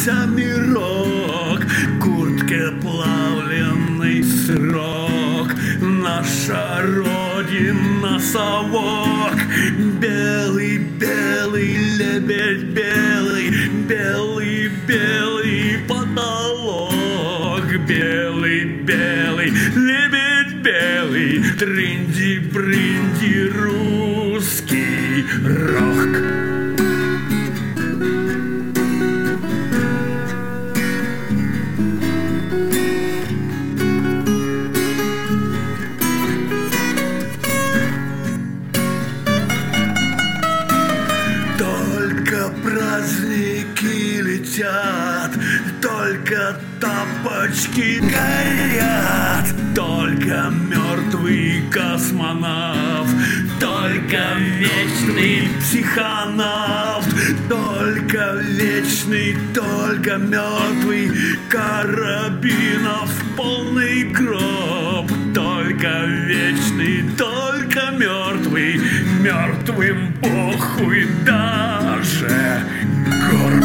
сбившийся мирок, куртке плавленый срок. Наша родина совок, белый, белый лебедь, белый, белый, белый потолок, белый, белый лебедь, белый, трынди-брынди русский рок. Праздники летят, только тапочки горят, только мертвый космонавт, только вечный психонавт, только вечный, только мертвый Карабинов полный гроб, только вечный, только мертвый, мертвым похуй даже горб.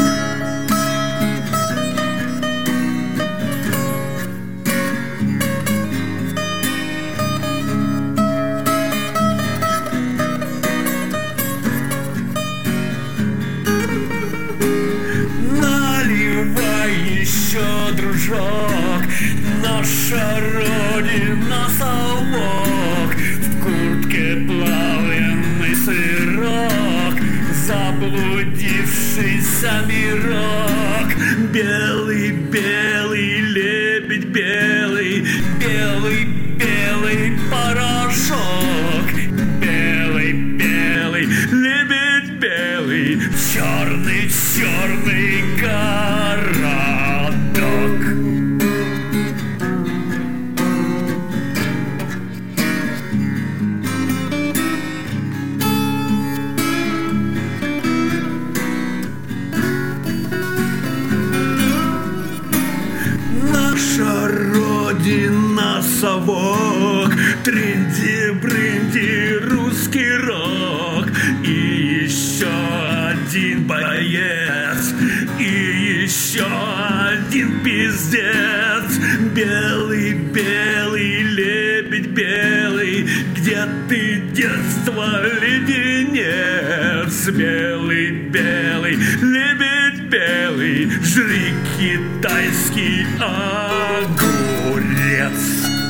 Наливай еще, дружок, наша родина совок, в куртке плавленый сырок, заблудившийся мирок, белый, белый лебедь, белый, белый, белый порошок, белый, белый лебедь, белый, черный, черный городок. Наша родина совок, трынди-брынди русский рок. И еще один боец, и еще один пиздец, белый, белый лебедь, белый, где ты, детство, леденец, белый, белый лебедь, белый, жри китайский огурец.